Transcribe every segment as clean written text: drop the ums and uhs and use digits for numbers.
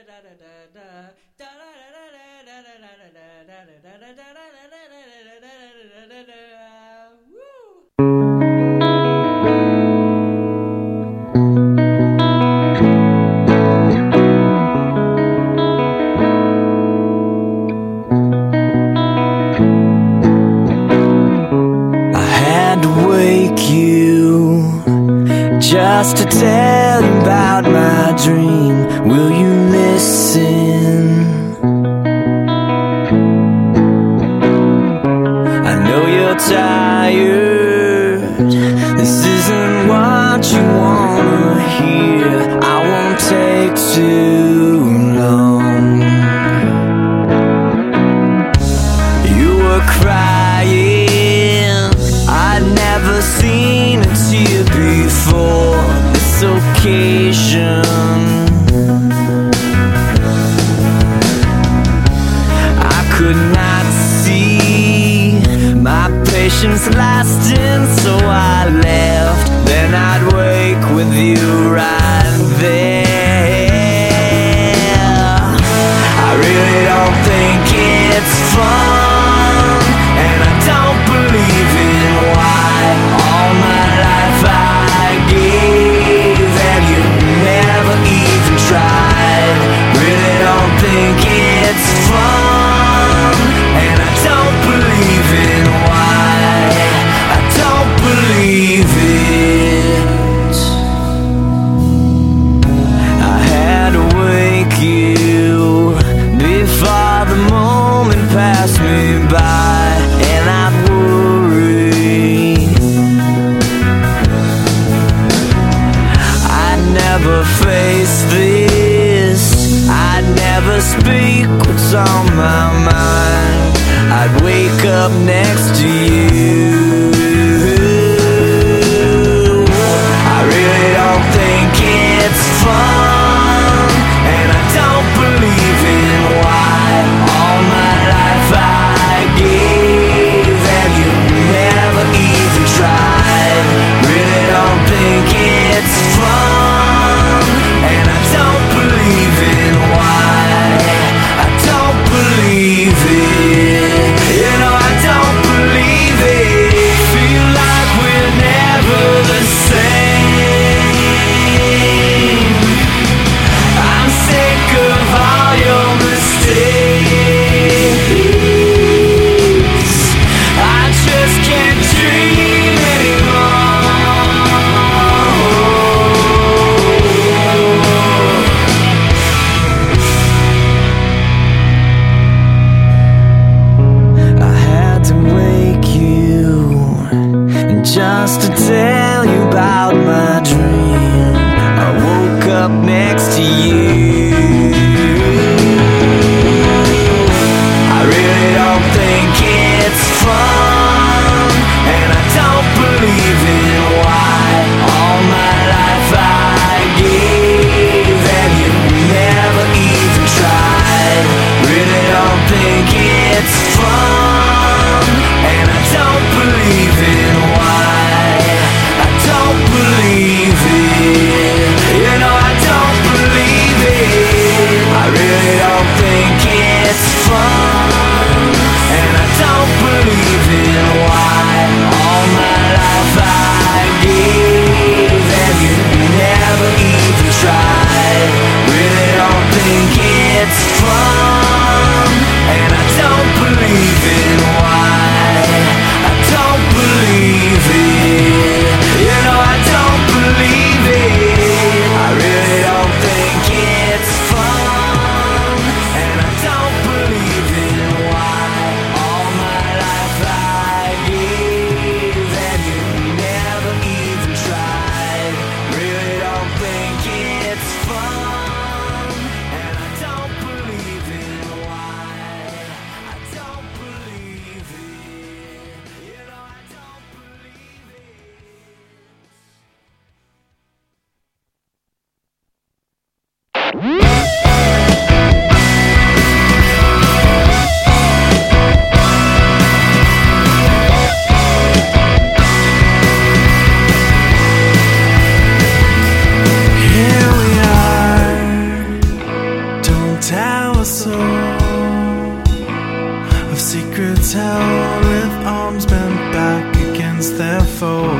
Just to tell you about my dream, will you listen? I know you're tired, this isn't what you wanna hear. I won't take too long. You were crying, I'd never seen a tear before this occasion. I could not see my patience lasting, so I left. Then I'd wake with you right there. I really don't think it's fun, and I don't believe in why all my life I gave and you never even tried. Really don't think it's fun, and I don't believe in why. I don't believe it. I had to wake you before the moment passed me by, and I'd worry I'd never face this. I'd never speak what's on my mind. I'd wake up next to you. I really don't think it's fun, and I don't believe in why all my life I gave and you never even tried. Really don't think it's fun, and I don't believe in why. I don't believe it. You know I don't believe it. tell a soul of secrets held with arms bent back against their foe.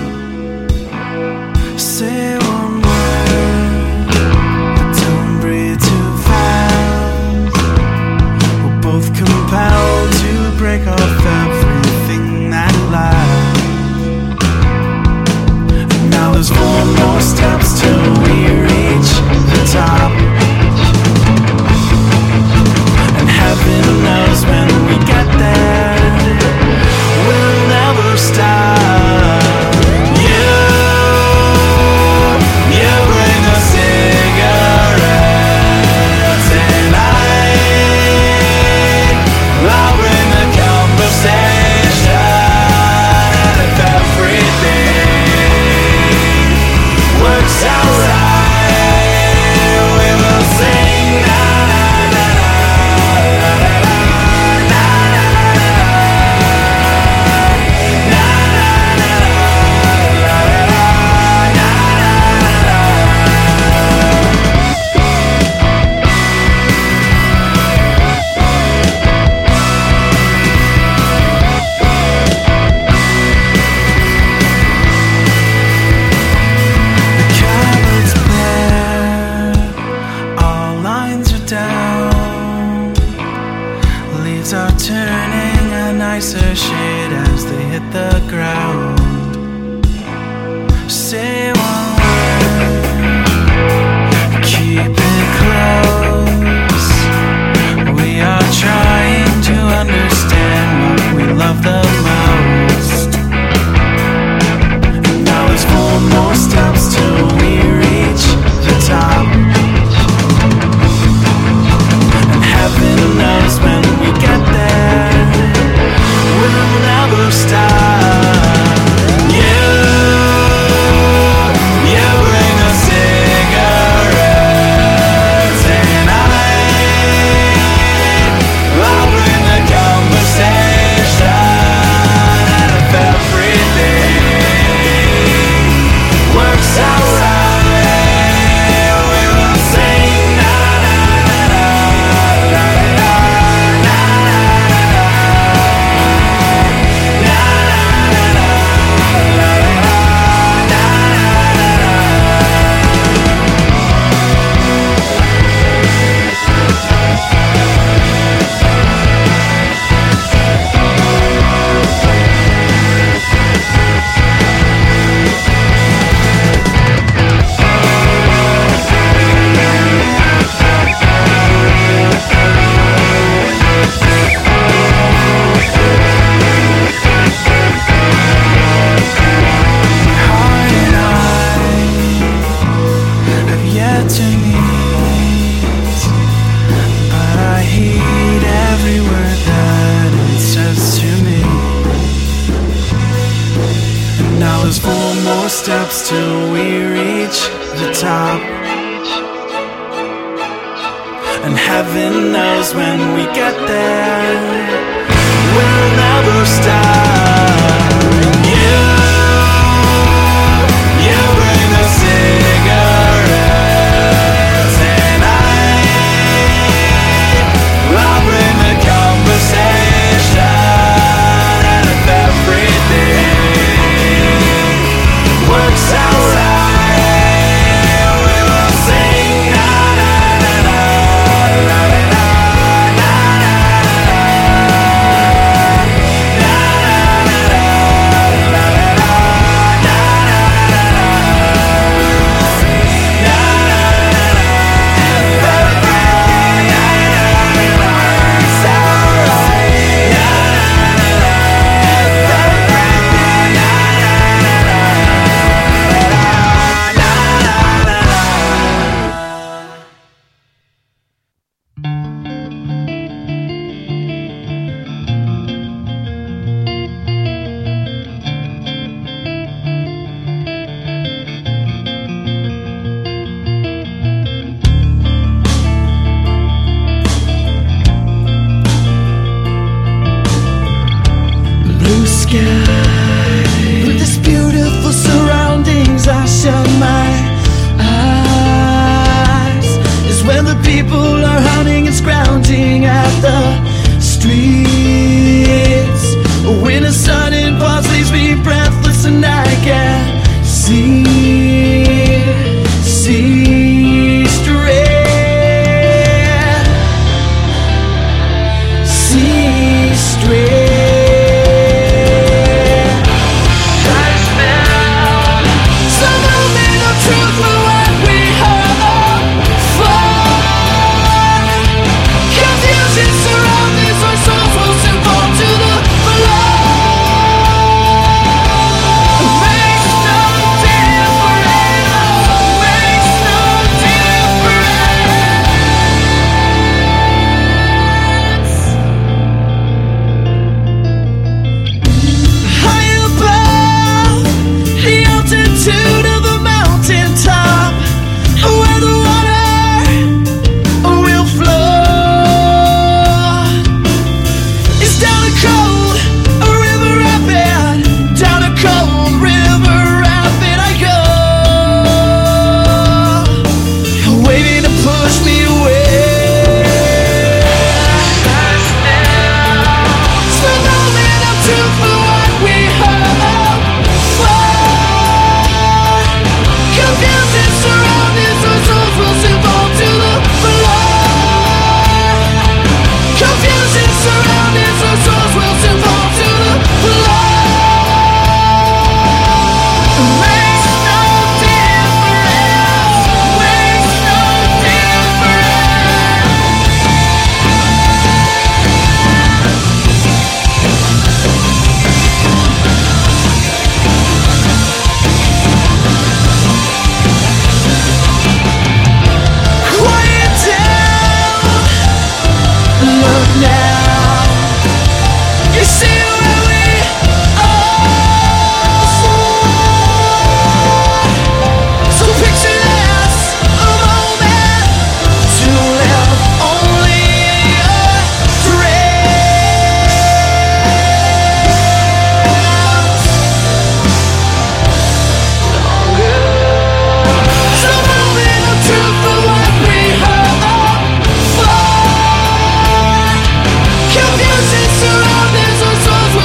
Say one word, but don't breathe too fast. We're both compelled to break off everything that lasts. And now there's 4 more steps till we reach the top. And heaven knows when we get there, we'll never stop. You bring a cigarette and I'll bring the conversation. And if everything works out right, we will sing na na na na na na na leaves are turning a nicer shade as they hit the ground. Say one word, keep it close. We are trying to understand what we love the most. And now there's 4 more steps till we reach the top. Heaven knows when we get there, we'll never stop. You bring a cigarette and I'll bring the conversation. And if everything works out right, we will sing na na na na. To meet, but I heed every word that it says to me. And now there's 4 more steps till we reach the top. And heaven knows when we get there, we'll never stop. You bring a cigarette and I'll bring the conversation. And if everything works out right, we will sing na na na na na na na na na na na. streets. When a sudden pause leaves me breathless and I can't see straight. See straight. There's been some moment of truth for what we hope for. Confusion surrounds us, our souls will soon fall to the floor. Makes no difference. Makes no difference. High above the altitude of the mountain top, where the water will flow, it's down a cold river rapid, down a cold river rapid I go, waiting to push me away. It's the moment of truth for what we hope for. Confusion surrounds us, our souls will soon fall to the floor. Confusion surrounds us, our souls will soon fall to the floor. Makes no difference. Makes no Quiet down. Look now. You see where we are. So picture this, a moment to live only a dream. It's a moment of truth for what we hope for. Confusion surrounds us, our souls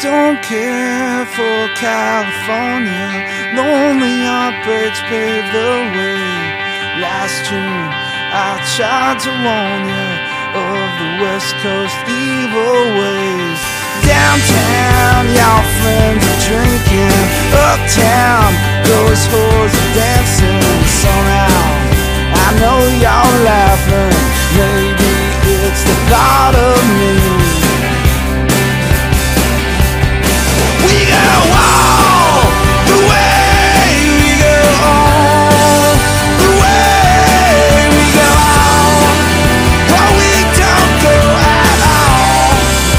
don't care for California. Lonely heartbreaks pave the way. Last June I tried to warn you of the West Coast evil ways. Downtown, y'all friends are drinking. Uptown, those whores are dancing. Somehow, I know y'all laughing. Maybe it's the thought of me. We go all the way. We go all the way. We go all, or we don't go at all.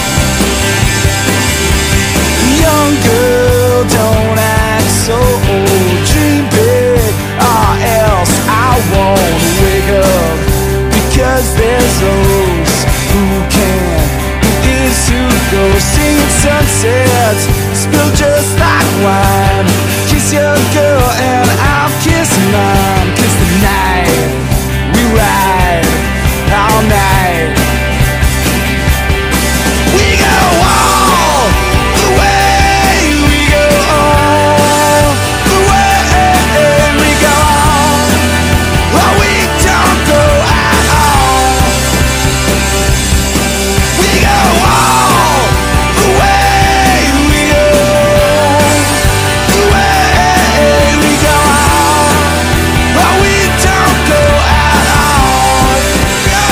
Young girl, don't act so old. Dream big, or else I won't wake up. Because there's those who can, who is who goes. Singing sunsets, spill just like wine. Kiss your girl and I'll kiss mine. Kiss the night, we ride all night. We go all the way. We go all the way. We go all, or we don't go at all. We go all the way. We go the way. We go all, or we don't go at all. Go.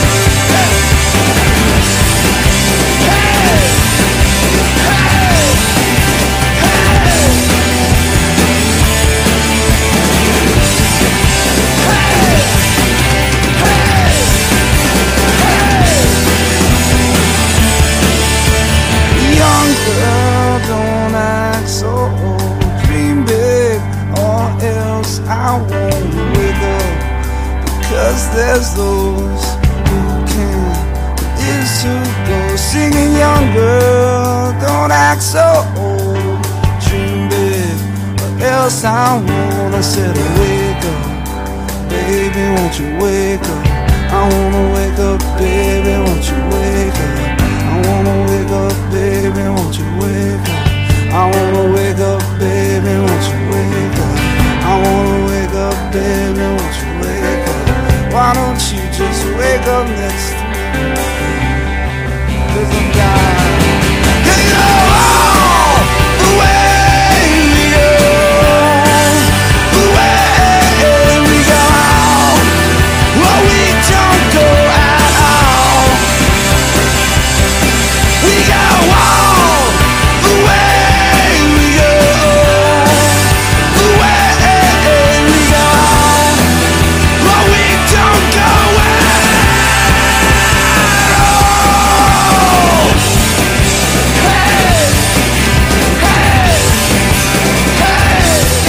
Young girl, don't act so old. Dream big, or else I won't wake up. Because there's those who can, who is who goes. Singing young girl, don't act so old. Dream big, or else I won't. I said wake up, baby, won't you wake up? I wanna wake up, baby, won't you wake up? I wanna wake up, baby, won't you wake up? I wanna wake up, baby, won't you wake up? I wanna wake up, baby, won't you wake up? Why don't you just wake up next to me? 'Cause I'm dying. You go all the way. We go the way. We go all, or we don't go at all. We go all the way. We go the way. We go all, or we don't go at all. Hey, hey, hey,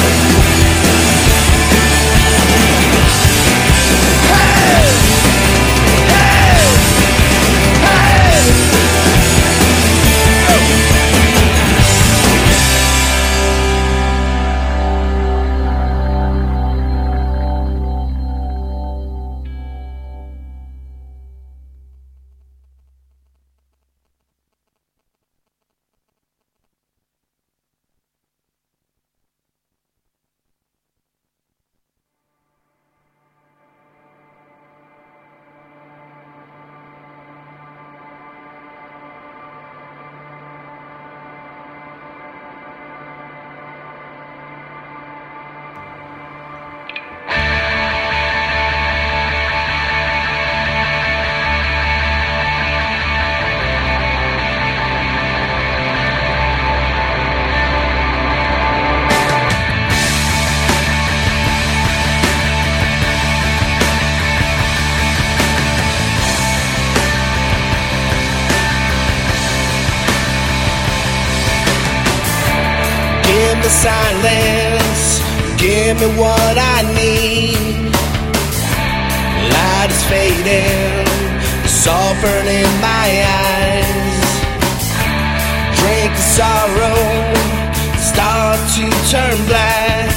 the silence, give me what I need. Light is fading, it's all burning my eyes. Drink the sorrow, start to turn black.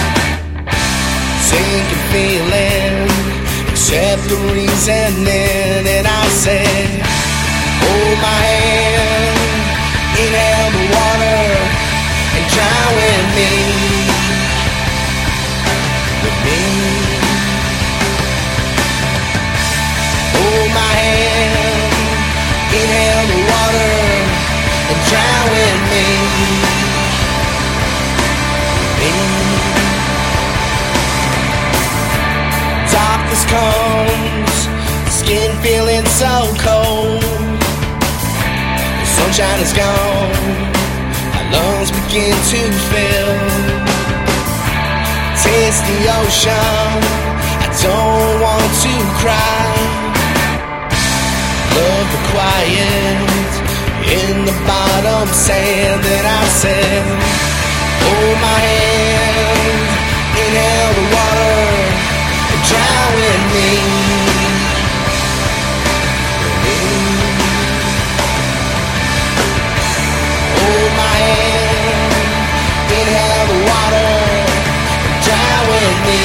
Sinking feeling, accept the reasoning, and I say, hold my hand, inhale the Hold my hand, inhale the water, and drown with me. Darkness comes, skin feeling so cold. The sunshine is gone, our lungs begin to fill. Taste the ocean, I don't want to cry. Love the quiet in the bottom sand that I said. Hold my hand, inhale the water, and drown with me. Hold my hand, inhale the water, and drown with me.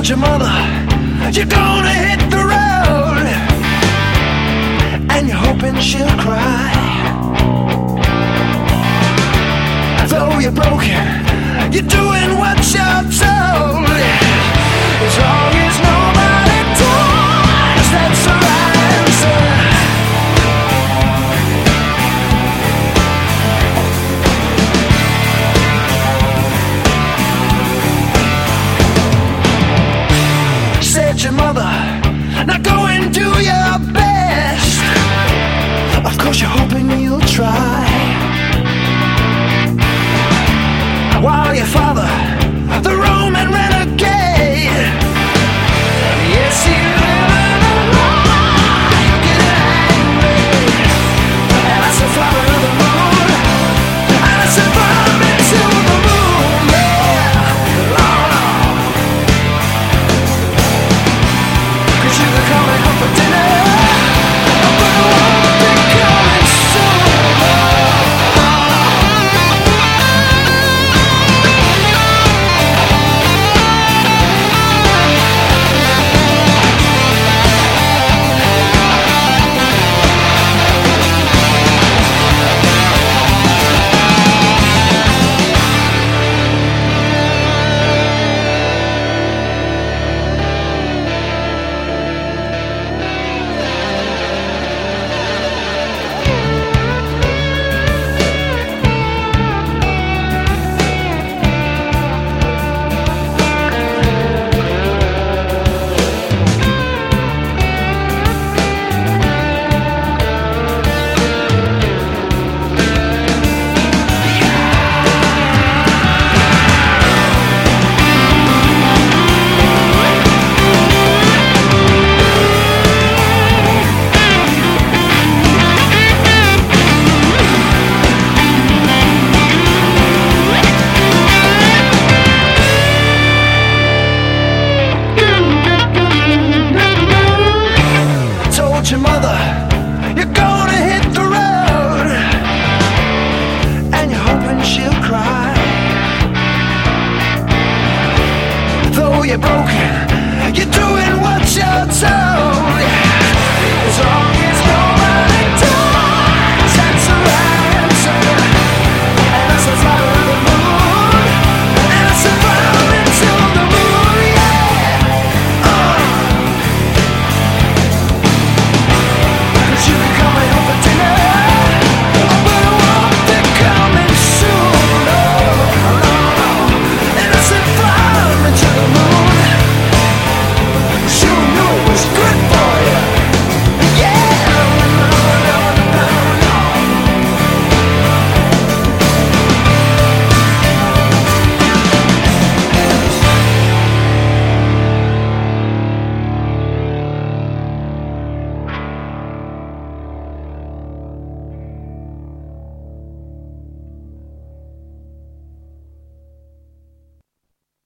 told your mother you're gonna hit the road, and you're hoping she'll cry.